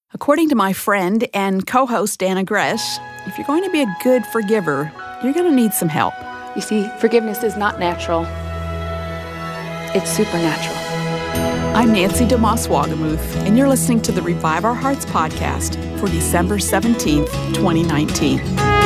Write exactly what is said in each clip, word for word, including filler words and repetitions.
According to my friend and co-host Dana Gresh, if you're going to be a good forgiver, you're going to need some help. You see, forgiveness is not natural. It's supernatural. I'm Nancy DeMoss Wagamuth, and you're listening to the Revive Our Hearts podcast for December seventeenth, twenty nineteen.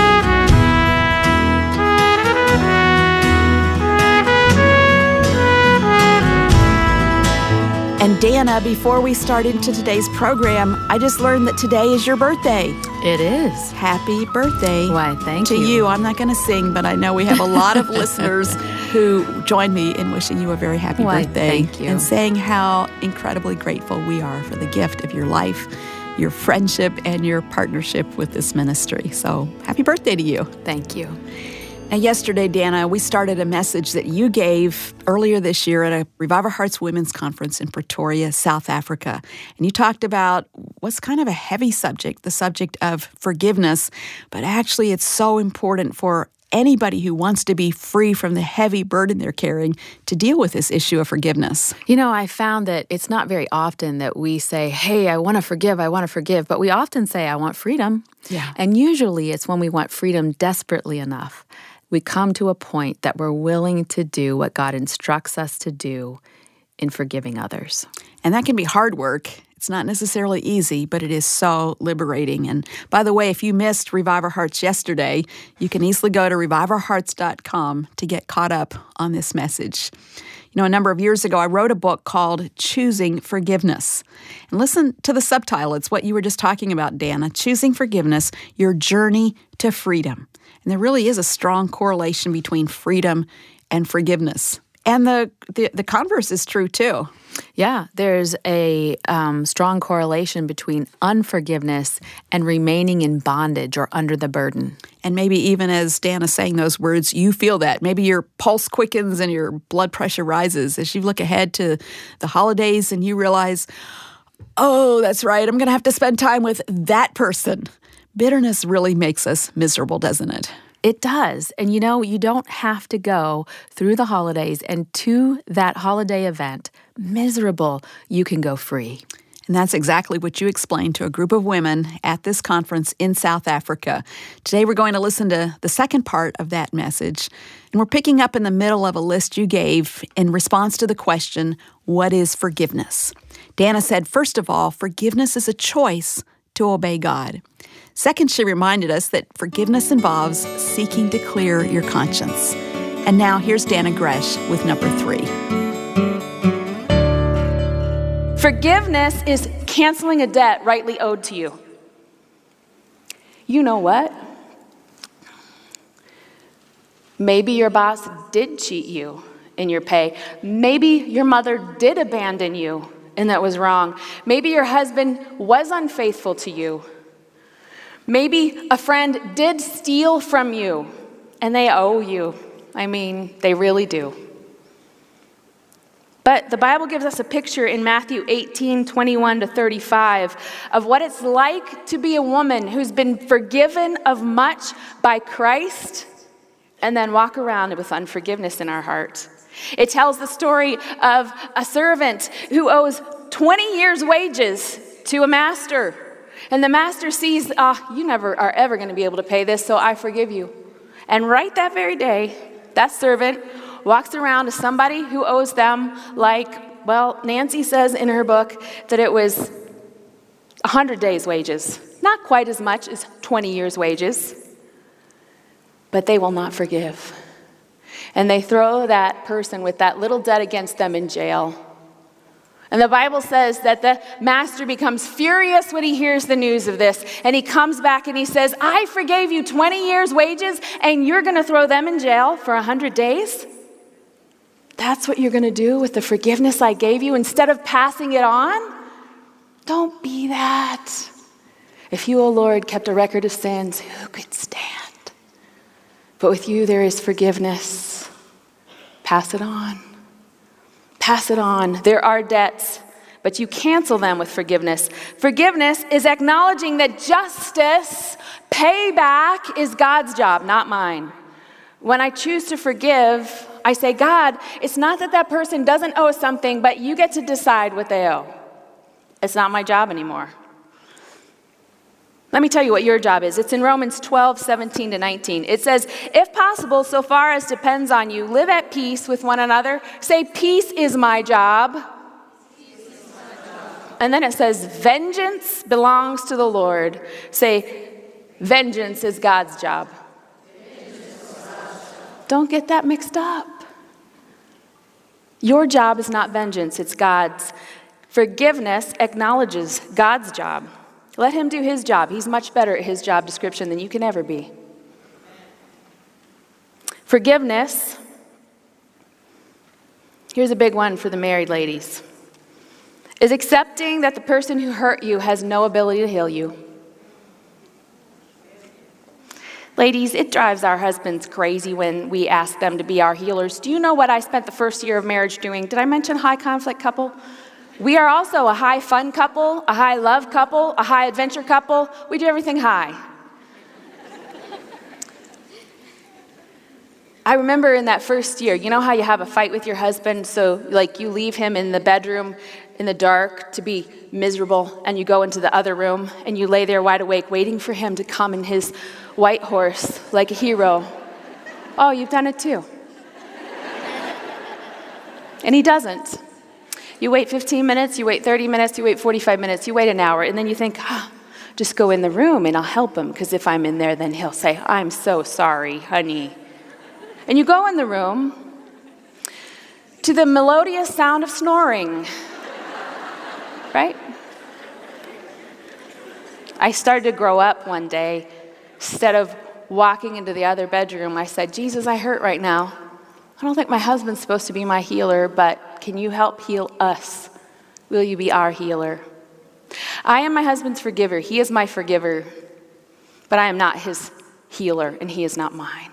And Dana, before we start into today's program, I just learned that today is your birthday. It is. Happy birthday. Why, thank to you. To you. I'm not going to sing, but I know we have a lot of listeners who join me in wishing you a very happy Why, birthday. thank you. And saying how incredibly grateful we are for the gift of your life, your friendship, and your partnership with this ministry. So happy birthday to you. Thank you. Now, yesterday, Dana, we started a message that you gave earlier this year at a Revive Our Hearts Women's Conference in Pretoria, South Africa. And you talked about what's kind of a heavy subject, the subject of forgiveness. But actually, it's so important for anybody who wants to be free from the heavy burden they're carrying to deal with this issue of forgiveness. You know, I found that it's not very often that we say, hey, I want to forgive, I want to forgive. But we often say, I want freedom. Yeah. And usually it's when we want freedom desperately enough. We come to a point that we're willing to do what God instructs us to do in forgiving others. And that can be hard work. It's not necessarily easy, but it is so liberating. And by the way, if you missed Revive Our Hearts yesterday, you can easily go to revive our hearts dot com to get caught up on this message. You know, a number of years ago, I wrote a book called Choosing Forgiveness. And listen to the subtitle. It's what you were just talking about, Dana. Choosing Forgiveness, Your Journey to Freedom. And there really is a strong correlation between freedom and forgiveness. And the the, the converse is true, too. Yeah, there's a um, strong correlation between unforgiveness and remaining in bondage or under the burden. And maybe even as Dana's saying those words, you feel that. Maybe your pulse quickens and your blood pressure rises as you look ahead to the holidays and you realize, oh, that's right, I'm going to have to spend time with that person. Bitterness really makes us miserable, doesn't it? It does. And you know, you don't have to go through the holidays and to that holiday event miserable. You can go free. And that's exactly what you explained to a group of women at this conference in South Africa. Today we're going to listen to the second part of that message. And we're picking up in the middle of a list you gave in response to the question, what is forgiveness? Dana said, first of all, forgiveness is a choice to obey God. Second, she reminded us that forgiveness involves seeking to clear your conscience. And now here's Dana Gresh with number three. Forgiveness is canceling a debt rightly owed to you. You know what? Maybe your boss did cheat you in your pay. Maybe your mother did abandon you, and that was wrong. Maybe your husband was unfaithful to you. Maybe a friend did steal from you, and they owe you. I mean, they really do. But the Bible gives us a picture in Matthew eighteen, twenty-one to thirty-five of what it's like to be a woman who's been forgiven of much by Christ and then walk around with unforgiveness in our heart. It tells the story of a servant who owes twenty years' wages to a master. And the master sees, ah, oh, you never are ever going to be able to pay this, so I forgive you. And right that very day, that servant walks around to somebody who owes them like, well, Nancy says in her book that it was one hundred days' wages. Not quite as much as twenty years' wages. But they will not forgive. And they throw that person with that little debt against them in jail. And the Bible says that the master becomes furious when he hears the news of this. And he comes back and he says, I forgave you twenty years' wages, and you're going to throw them in jail for one hundred days? That's what you're going to do with the forgiveness I gave you instead of passing it on? Don't be that. If you, O Lord, kept a record of sins, who could stand? But with you there is forgiveness. Pass it on. Pass it on. There are debts, but you cancel them with forgiveness. Forgiveness is acknowledging that justice, payback, is God's job, not mine. When I choose to forgive, I say, God, it's not that that person doesn't owe something, but you get to decide what they owe. It's not my job anymore. Let me tell you what your job is. It's in Romans twelve, seventeen to nineteen. It says, if possible, so far as depends on you, live at peace with one another. Say, peace is my job. Peace is my job. And then it says, vengeance belongs to the Lord. Say, vengeance is God's job. Vengeance is God's job. Don't get that mixed up. Your job is not vengeance, it's God's. Forgiveness acknowledges God's job. Let him do his job. He's much better at his job description than you can ever be. Forgiveness. Here's a big one for the married ladies. Is accepting that the person who hurt you has no ability to heal you. Ladies, it drives our husbands crazy when we ask them to be our healers. Do you know what I spent the first year of marriage doing? Did I mention high conflict couple? We are also a high fun couple, a high love couple, a high adventure couple. We do everything high. I remember in that first year, you know how you have a fight with your husband, so like you leave him in the bedroom in the dark to be miserable, and you go into the other room and you lay there wide awake waiting for him to come in his white horse like a hero. Oh, you've done it too. And he doesn't. You wait fifteen minutes, you wait thirty minutes, you wait forty-five minutes, you wait an hour, and then you think, ah, just go in the room and I'll help him, because if I'm in there, then he'll say, I'm so sorry, honey. And you go in the room to the melodious sound of snoring, right? I started to grow up one day. Instead of walking into the other bedroom, I said, Jesus, I hurt right now. I don't think my husband's supposed to be my healer, but can you help heal us? Will you be our healer? I am my husband's forgiver. He is my forgiver, but I am not his healer, and he is not mine.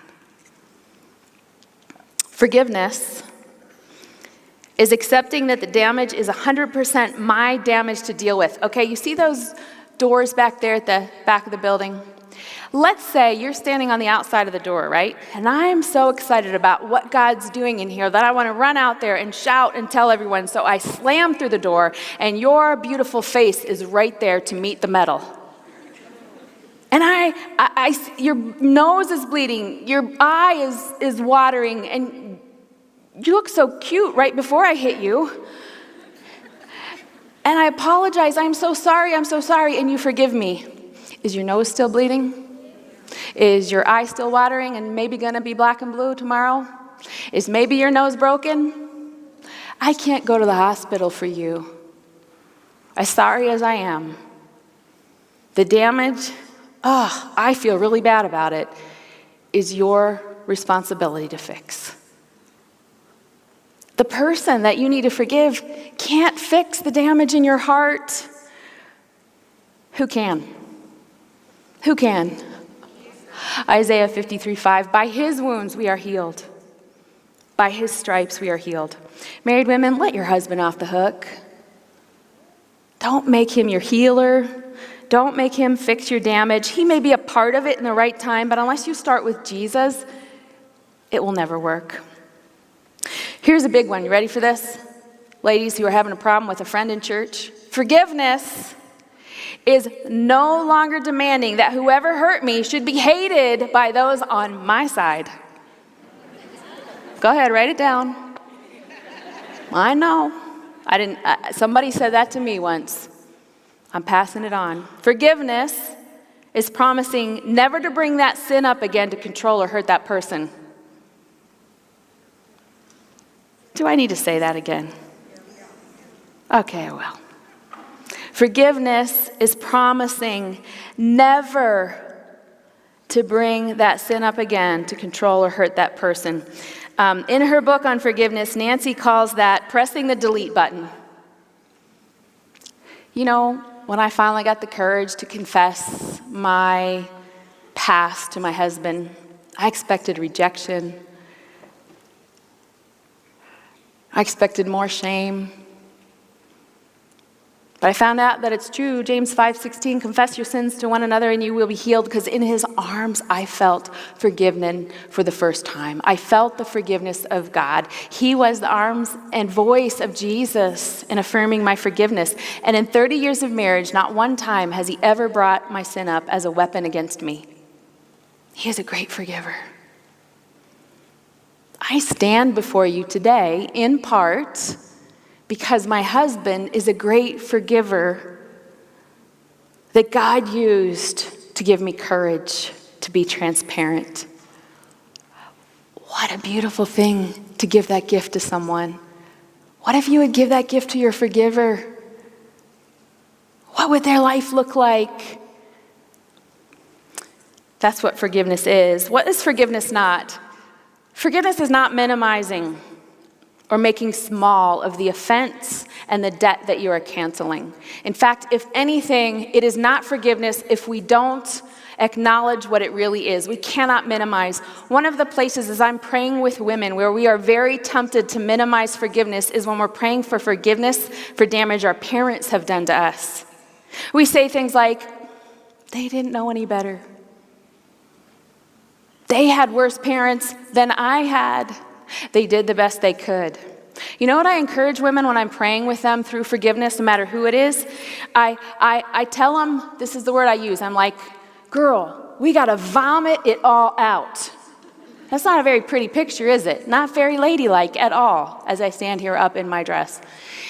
Forgiveness is accepting that the damage is one hundred percent my damage to deal with. Okay, you see those doors back there at the back of the building? Let's say you're standing on the outside of the door, right? And I'm so excited about what God's doing in here that I want to run out there and shout and tell everyone. So I slam through the door, and your beautiful face is right there to meet the metal. And I, I, I your nose is bleeding, your eye is, is watering, and you look so cute right before I hit you. And I apologize, I'm so sorry, I'm so sorry, and you forgive me. Is your nose still bleeding? Is your eye still watering and maybe gonna be black and blue tomorrow? Is maybe your nose broken? I can't go to the hospital for you. As sorry as I am, the damage, oh, I feel really bad about it, is your responsibility to fix. The person that you need to forgive can't fix the damage in your heart. Who can? Who can? Isaiah fifty-three five, by his wounds we are healed. By his stripes we are healed. Married women, let your husband off the hook. Don't make him your healer. Don't make him fix your damage. He may be a part of it in the right time, but unless you start with Jesus, it will never work. Here's a big one. You ready for this? Ladies who are having a problem with a friend in church. Forgiveness is no longer demanding that whoever hurt me should be hated by those on my side. Go ahead, write it down. I know. I didn't. Uh, somebody said that to me once. I'm passing it on. Forgiveness is promising never to bring that sin up again to control or hurt that person. Do I need to say that again? Okay, I will. Forgiveness is promising never to bring that sin up again to control or hurt that person. Um, in her book on forgiveness, Nancy calls that pressing the delete button. You know, when I finally got the courage to confess my past to my husband, I expected rejection. I expected more shame. But I found out that it's true. James five sixteen, confess your sins to one another and you will be healed, because in his arms I felt forgiven for the first time. I felt the forgiveness of God. He was the arms and voice of Jesus in affirming my forgiveness. And in thirty years of marriage, not one time has he ever brought my sin up as a weapon against me. He is a great forgiver. I stand before you today in part because my husband is a great forgiver that God used to give me courage to be transparent. What a beautiful thing to give that gift to someone. What if you would give that gift to your forgiver? What would their life look like? That's what forgiveness is. What is forgiveness not? Forgiveness is not minimizing or making small of the offense and the debt that you are canceling. In fact, if anything, it is not forgiveness if we don't acknowledge what it really is. We cannot minimize. One of the places as I'm praying with women where we are very tempted to minimize forgiveness is when we're praying for forgiveness for damage our parents have done to us. We say things like, they didn't know any better. They had worse parents than I had. They did the best they could. You know what I encourage women when I'm praying with them through forgiveness, no matter who it is? I, I, I tell them, this is the word I use, I'm like, girl, we got to vomit it all out. That's not a very pretty picture, is it? Not very ladylike at all, as I stand here up in my dress.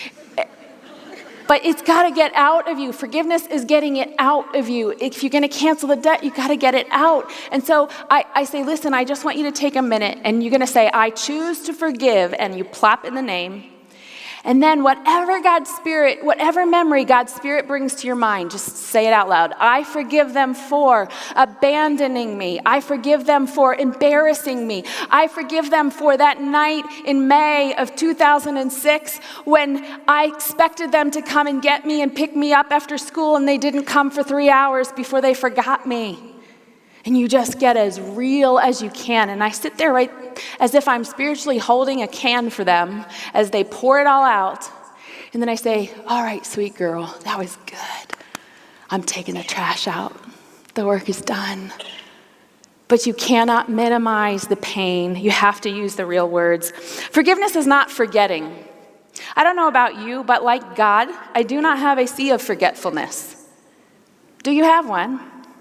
But it's got to get out of you. Forgiveness is getting it out of you. If you're going to cancel the debt, you got to get it out. And so I, I say, listen, I just want you to take a minute, and you're going to say, I choose to forgive, and you plop in the name. And then whatever God's Spirit, whatever memory God's Spirit brings to your mind, just say it out loud. I forgive them for abandoning me. I forgive them for embarrassing me. I forgive them for that night in May of two thousand six when I expected them to come and get me and pick me up after school, and they didn't come for three hours before they forgot me. And you just get as real as you can. And I sit there right as if I'm spiritually holding a can for them as they pour it all out. And then I say, all right, sweet girl, that was good. I'm taking the trash out. The work is done. But you cannot minimize the pain. You have to use the real words. Forgiveness is not forgetting. I don't know about you, but like God, I do not have a sea of forgetfulness. Do you have one?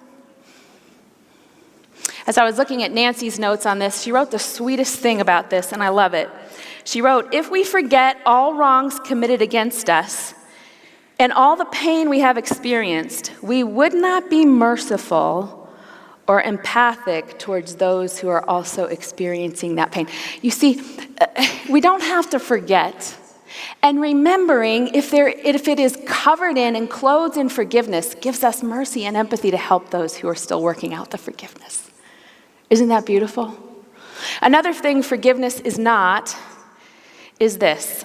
As I was looking at Nancy's notes on this, she wrote the sweetest thing about this, and I love it. She wrote, if we forget all wrongs committed against us and all the pain we have experienced, we would not be merciful or empathic towards those who are also experiencing that pain. You see, we don't have to forget. And remembering, if, there, if it is covered in and clothed in forgiveness, gives us mercy and empathy to help those who are still working out the forgiveness. Isn't that beautiful? Another thing forgiveness is not is this.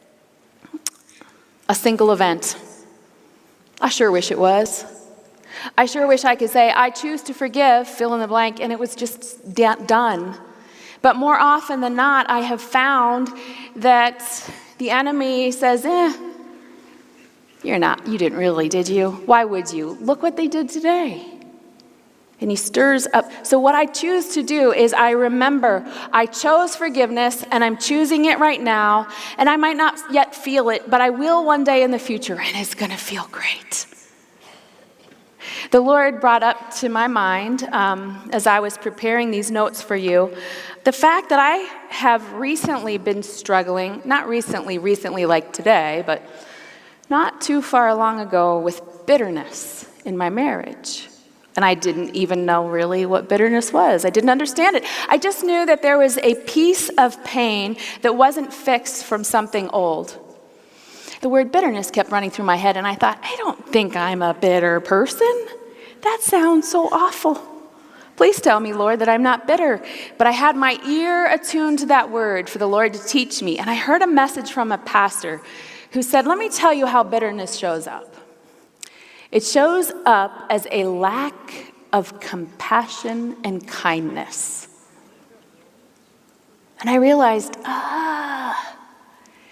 A single event. I sure wish it was. I sure wish I could say, I choose to forgive, fill in the blank, and it was just da- done. But more often than not, I have found that the enemy says, eh, you're not, you didn't really, did you? Why would you? Look what they did today. And he stirs up. So what I choose to do is I remember I chose forgiveness and I'm choosing it right now. And I might not yet feel it, but I will one day in the future, and it's going to feel great. The Lord brought up to my mind, um, as I was preparing these notes for you, the fact that I have recently been struggling, not recently, recently like today, but not too far long ago with bitterness in my marriage. And I didn't even know really what bitterness was. I didn't understand it. I just knew that there was a piece of pain that wasn't fixed from something old. The word bitterness kept running through my head, and I thought, I don't think I'm a bitter person. That sounds so awful. Please tell me, Lord, that I'm not bitter. But I had my ear attuned to that word for the Lord to teach me. And I heard a message from a pastor who said, let me tell you how bitterness shows up. It shows up as a lack of compassion and kindness. And I realized, ah,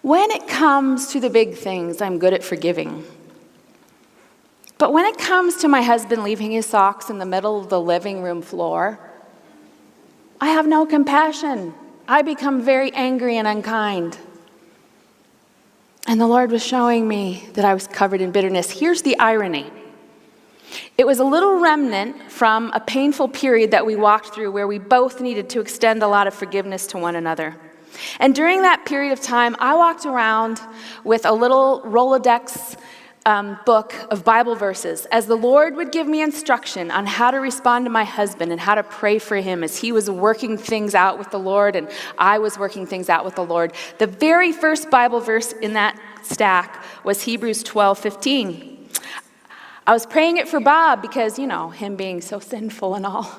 When it comes to the big things, I'm good at forgiving. But when it comes to my husband leaving his socks in the middle of the living room floor, I have no compassion. I become very angry and unkind. And the Lord was showing me that I was covered in bitterness. Here's the irony. It was a little remnant from a painful period that we walked through where we both needed to extend a lot of forgiveness to one another. And during that period of time, I walked around with a little Rolodex um, book of Bible verses as the Lord would give me instruction on how to respond to my husband and how to pray for him as he was working things out with the Lord and I was working things out with the Lord. The very first Bible verse in that stack was Hebrews twelve fifteen. I was praying it for Bob because, you know, him being so sinful and all.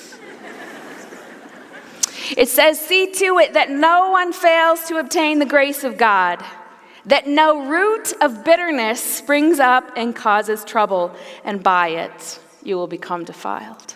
It says, "See to it that no one fails to obtain the grace of God, that no root of bitterness springs up and causes trouble, and by it you will become defiled."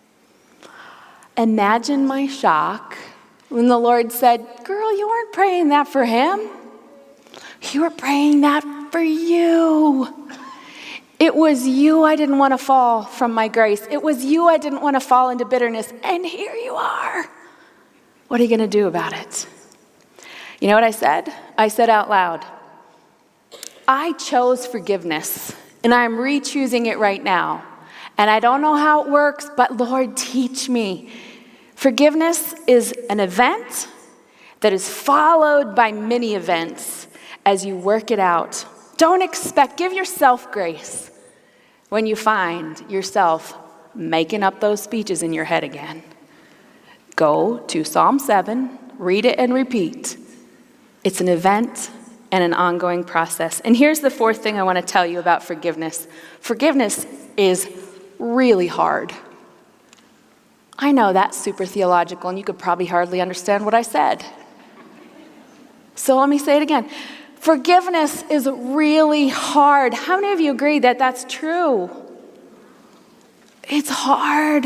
Imagine my shock when the Lord said, "Girl, you weren't praying that for him. You were praying that for you. It was you I didn't want to fall from my grace. It was you I didn't want to fall into bitterness. And here you are. What are you going to do about it?" You know what I said? I said out loud, "I chose forgiveness, and I'm re-choosing it right now. And I don't know how it works, but Lord, teach me. Forgiveness is an event that is followed by many events as you work it out. Don't expect, give yourself grace when you find yourself making up those speeches in your head again. Go to Psalm seven, read it and repeat. It's an event and an ongoing process." And here's the fourth thing I want to tell you about forgiveness. Forgiveness is really hard. I know that's super theological, and you could probably hardly understand what I said. So let me say it again. Forgiveness is really hard. How many of you agree that that's true? It's hard.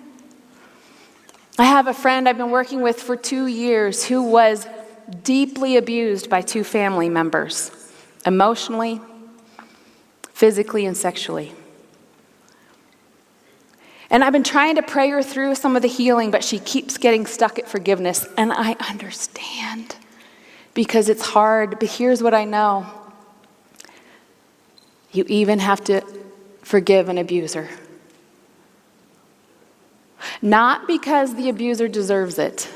I have a friend I've been working with for two years who was deeply abused by two family members, emotionally, physically, and sexually. And I've been trying to pray her through some of the healing, but she keeps getting stuck at forgiveness. And I understand because it's hard, but here's what I know. You even have to forgive an abuser. Not because the abuser deserves it,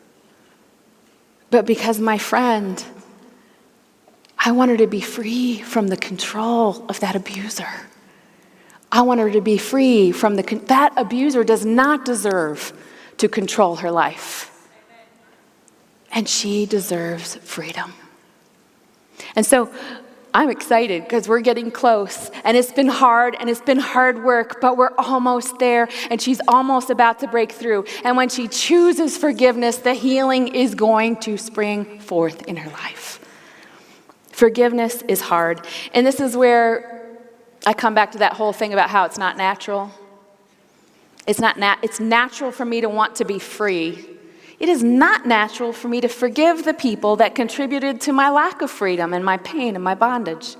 but because my friend, I want her to be free from the control of that abuser. I want her to be free from the, that abuser does not deserve to control her life. And she deserves freedom. And so I'm excited because we're getting close, and it's been hard, and it's been hard work, but we're almost there, and she's almost about to break through. And when she chooses forgiveness, the healing is going to spring forth in her life. Forgiveness is hard. And this is where I come back to that whole thing about how it's not natural. It's not nat- it's natural for me to want to be free. It is not natural for me to forgive the people that contributed to my lack of freedom and my pain and my bondage.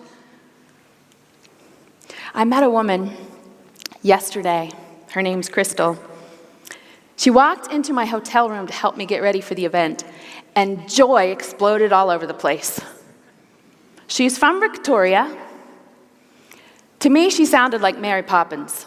I met a woman yesterday. Her name's Crystal. She walked into my hotel room to help me get ready for the event, and joy exploded all over the place. She's from Victoria. To me, she sounded like Mary Poppins.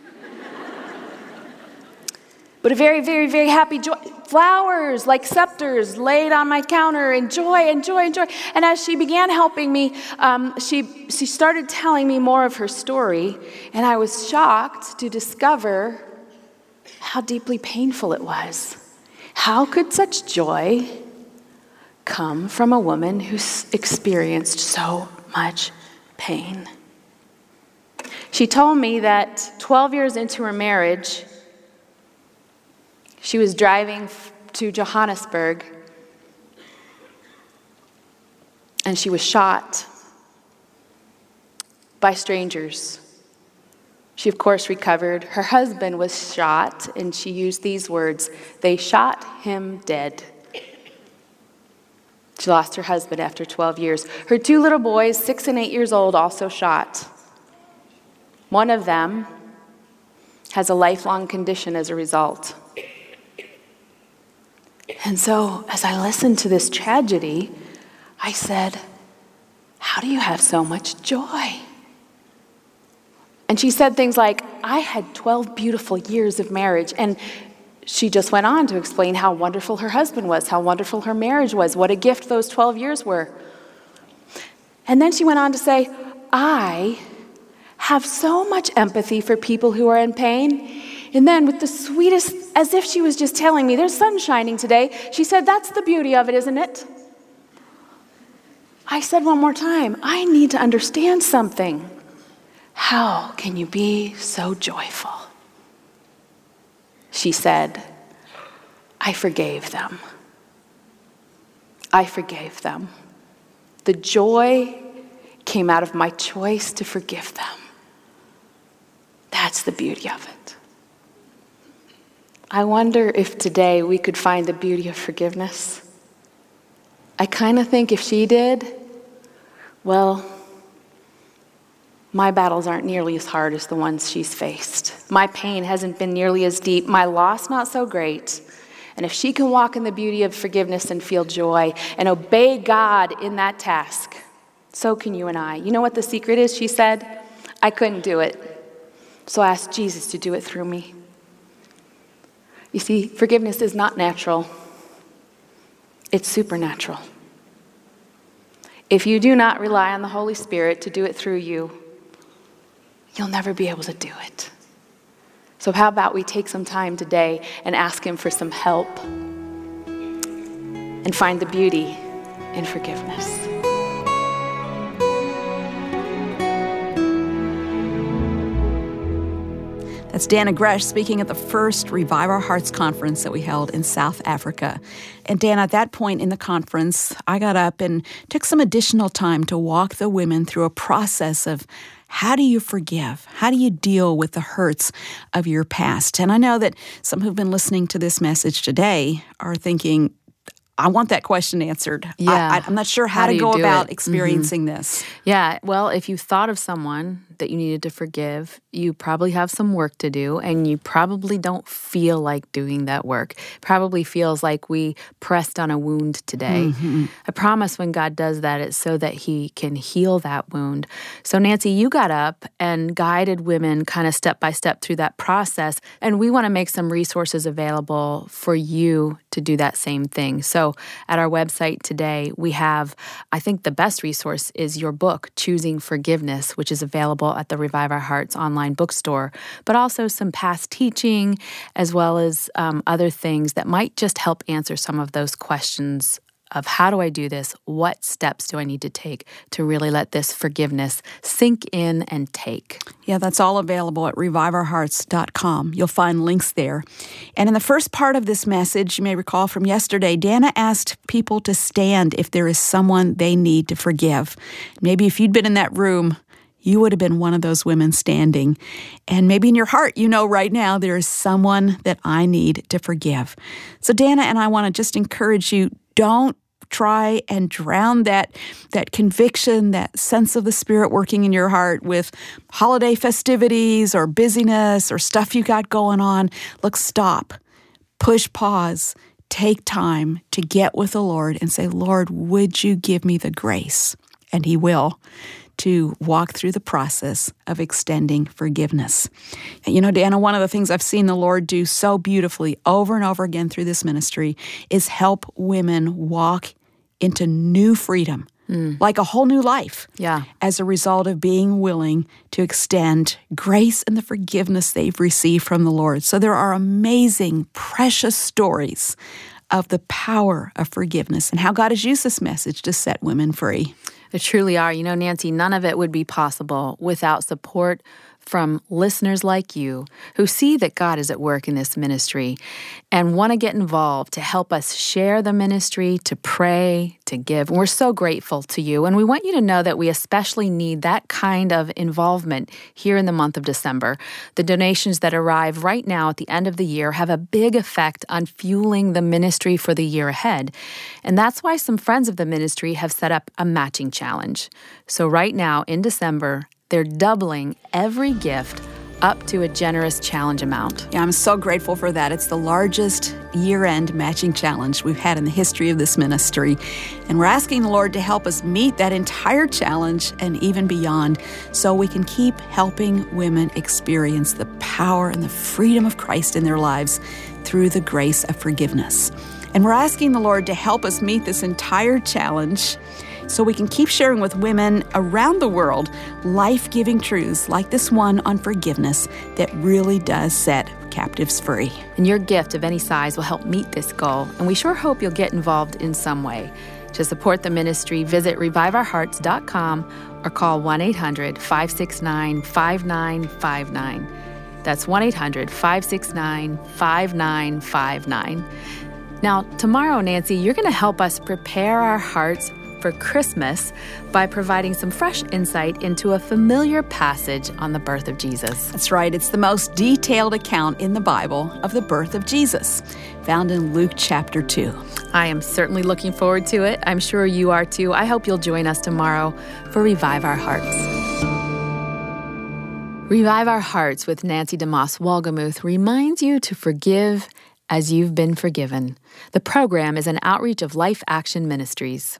But a very, very, very happy joy. Flowers like scepters laid on my counter, and joy and joy and joy. And as she began helping me, um, she, she started telling me more of her story, and I was shocked to discover how deeply painful it was. How could such joy come from a woman who's experienced so much pain? She told me that twelve years into her marriage, she was driving to Johannesburg, and she was shot by strangers. She, of course, recovered. Her husband was shot, and she used these words, "They shot him dead." She lost her husband after twelve years. Her two little boys, six and eight years old, also shot. One of them has a lifelong condition as a result. And so, as I listened to this tragedy, I said, how do you have so much joy? And she said things like, I had twelve beautiful years of marriage. And she just went on to explain how wonderful her husband was, how wonderful her marriage was, what a gift those twelve years were. And then she went on to say, I have so much empathy for people who are in pain. And then with the sweetest, as if she was just telling me, there's sun shining today, she said, that's the beauty of it, isn't it? I said one more time, I need to understand something. How can you be so joyful? She said, I forgave them. I forgave them. The joy came out of my choice to forgive them. That's the beauty of it. I wonder if today we could find the beauty of forgiveness. I kind of think if she did, well, my battles aren't nearly as hard as the ones she's faced. My pain hasn't been nearly as deep. My loss not so great. And if she can walk in the beauty of forgiveness and feel joy and obey God in that task, so can you and I. You know what the secret is? She said, I couldn't do it. So I asked Jesus to do it through me. You see, forgiveness is not natural. It's supernatural. If you do not rely on the Holy Spirit to do it through you, you'll never be able to do it. So how about we take some time today and ask Him for some help and find the beauty in forgiveness. That's Dannah Gresh speaking at the first Revive Our Hearts conference that we held in South Africa. And Dan, at that point in the conference, I got up and took some additional time to walk the women through a process of how do you forgive? How do you deal with the hurts of your past? And I know that some who've been listening to this message today are thinking, I want that question answered. Yeah. I, I'm not sure how, how to go about it? experiencing mm-hmm. this. Yeah, well, if you thought of someone that you needed to forgive, you probably have some work to do, and you probably don't feel like doing that work. Probably feels like we pressed on a wound today. Mm-hmm. I promise when God does that, it's so that He can heal that wound. So Nancy, you got up and guided women kind of step by step through that process, and we want to make some resources available for you to do that same thing. So at our website today, we have, I think the best resource is your book, Choosing Forgiveness, which is available at the Revive Our Hearts online bookstore, but also some past teaching, as well as um, other things that might just help answer some of those questions of how do I do this? What steps do I need to take to really let this forgiveness sink in and take? Yeah, that's all available at revive our hearts dot com. You'll find links there. And in the first part of this message, you may recall from yesterday, Dannah asked people to stand if there is someone they need to forgive. Maybe if you'd been in that room, you would have been one of those women standing. And maybe in your heart, you know right now, there is someone that I need to forgive. So Dannah and I want to just encourage you, don't try and drown that, that conviction, that sense of the Spirit working in your heart with holiday festivities or busyness or stuff you got going on. Look, stop, push pause, take time to get with the Lord and say, Lord, would you give me the grace? And He will, to walk through the process of extending forgiveness. And you know, Dannah, one of the things I've seen the Lord do so beautifully over and over again through this ministry is help women walk into new freedom, mm. like a whole new life, yeah. as a result of being willing to extend grace and the forgiveness they've received from the Lord. So there are amazing, precious stories of the power of forgiveness and how God has used this message to set women free. There truly are. You know, Nancy, none of it would be possible without support from listeners like you who see that God is at work in this ministry and want to get involved to help us share the ministry, to pray, to give. And we're so grateful to you. And we want you to know that we especially need that kind of involvement here in the month of December. The donations that arrive right now at the end of the year have a big effect on fueling the ministry for the year ahead. And that's why some friends of the ministry have set up a matching challenge. So right now in December, they're doubling every gift up to a generous challenge amount. Yeah, I'm so grateful for that. It's the largest year-end matching challenge we've had in the history of this ministry. And we're asking the Lord to help us meet that entire challenge and even beyond so we can keep helping women experience the power and the freedom of Christ in their lives through the grace of forgiveness. And we're asking the Lord to help us meet this entire challenge so we can keep sharing with women around the world life-giving truths like this one on forgiveness that really does set captives free. And your gift of any size will help meet this goal, and we sure hope you'll get involved in some way. To support the ministry, visit revive our hearts dot com or call one eight hundred, five six nine, five nine five nine. That's one eight hundred, five six nine, five nine five nine. Now, tomorrow, Nancy, you're going to help us prepare our hearts for Christmas by providing some fresh insight into a familiar passage on the birth of Jesus. That's right. It's the most detailed account in the Bible of the birth of Jesus, found in Luke chapter two. I am certainly looking forward to it. I'm sure you are too. I hope you'll join us tomorrow for Revive Our Hearts. Revive Our Hearts with Nancy DeMoss Wolgemuth reminds you to forgive as you've been forgiven. The program is an outreach of Life Action Ministries.